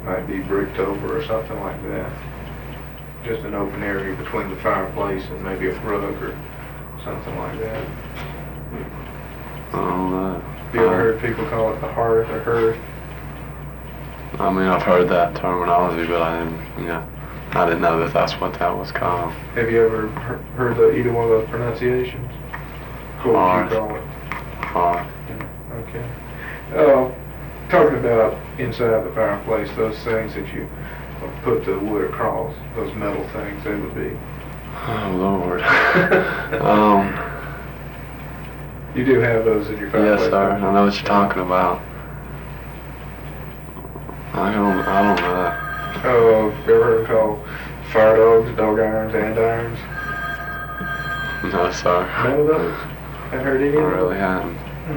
might be bricked over or something like that. Just an open area between the fireplace and maybe a rug or something like that. I don't know. You ever heard people call it the hearth or hearth? I mean, I've heard that terminology, but I didn't know that that's what that was called. Have you ever heard either one of those pronunciations? What would you call it? Hearth. Okay. Talking about inside the fireplace, those things that you put the wood across, those metal things, they would be. Oh, Lord. You do have those in your fireplace? Yes, sir. I know what you're talking about. I don't know. Oh, you ever heard them called fire dogs, dog irons, andirons? No, sir. None of those? Haven't heard any of them? I really haven't.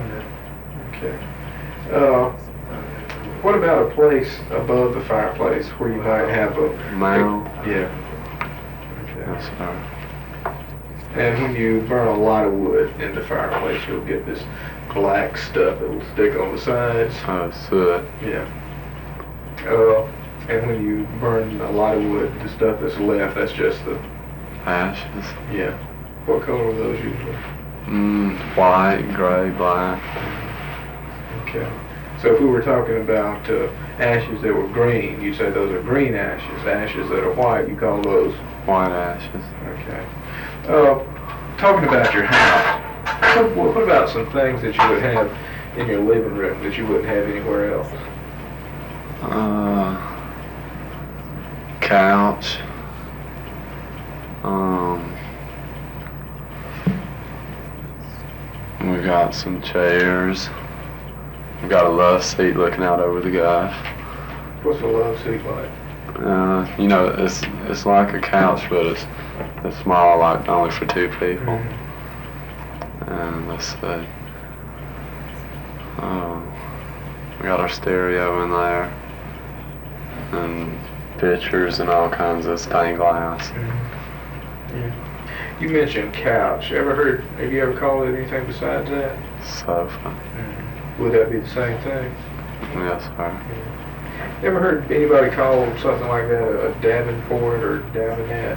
Okay. What about a place above the fireplace where you might have a... Mound? Yeah. Okay. Yes, sir. And when you burn a lot of wood in the fireplace, you'll get this black stuff that will stick on the sides. Oh, soot. Yeah. And when you burn a lot of wood, the stuff that's left, that's just the... Ashes? Yeah. What color are those usually? White, gray, black. Okay. So if we were talking about ashes that were green, you'd say those are green ashes. Ashes that are white, you call those... White ashes. Okay. Talking about your house, what about some things that you would have in your living room that you wouldn't have anywhere else? Couch. We got some chairs. We got a love seat looking out over the garage. What's a love seat like? It's like a couch, but it's small, like only for two people. And let's see. We got our stereo in there, and pictures and all kinds of stained glass. Yeah. You mentioned couch. Have you ever called it anything besides that? Sofa. Would that be the same thing? Yes, sir. You ever heard anybody call something like that a Davenport or Davenette?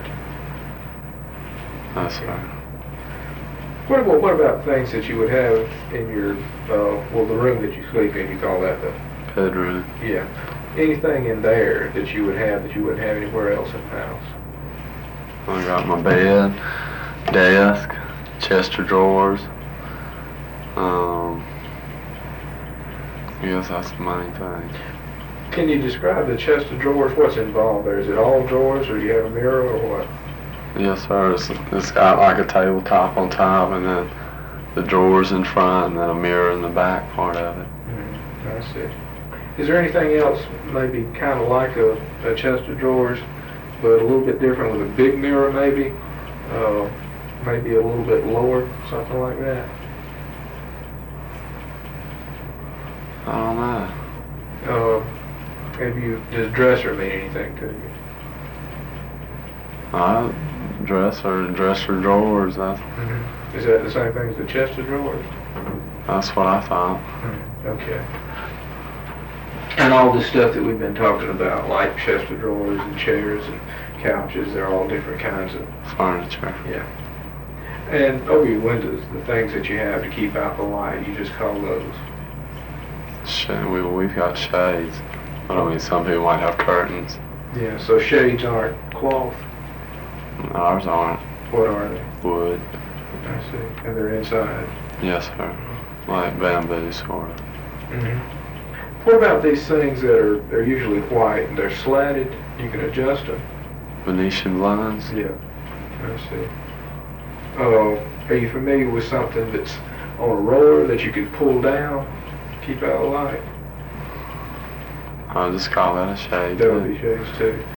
Yes, sir. What about things that you would have in your, the room that you sleep in, you call that the... Bedroom. Yeah. Anything in there that you would have that you wouldn't have anywhere else in the house? I got my bed, desk, chest of drawers. I guess that's the main thing. Can you describe the chest of drawers? What's involved there? Is it all drawers, or do you have a mirror, or what? Yes, sir. It's got like a tabletop on top, and then the drawers in front, and then a mirror in the back part of it. I see. Is there anything else maybe kind of like a chest of drawers, but a little bit different with a big mirror maybe? Maybe a little bit lower, something like that? I don't know. Does dresser mean anything to you? Dresser drawers. Is that the same thing as the chest of drawers? That's what I thought. Okay. And all the stuff that we've been talking about, like chest of drawers and chairs and couches, they're all different kinds of Furniture. Yeah. And over your windows, the things that you have to keep out the light, you just call those? We've got shades. But I mean, some people might have curtains. Yeah, so shades aren't cloth? Ours aren't. What are they? Wood. I see. And they're inside? Yes, sir. Like bamboo, sort of. What about these things that are usually white and they're slatted? You can adjust them? Venetian blinds? Yeah, I see. Are you familiar with something that's on a roller that you can pull down, keep out the light? I'll just call that a shade. That would be shades too.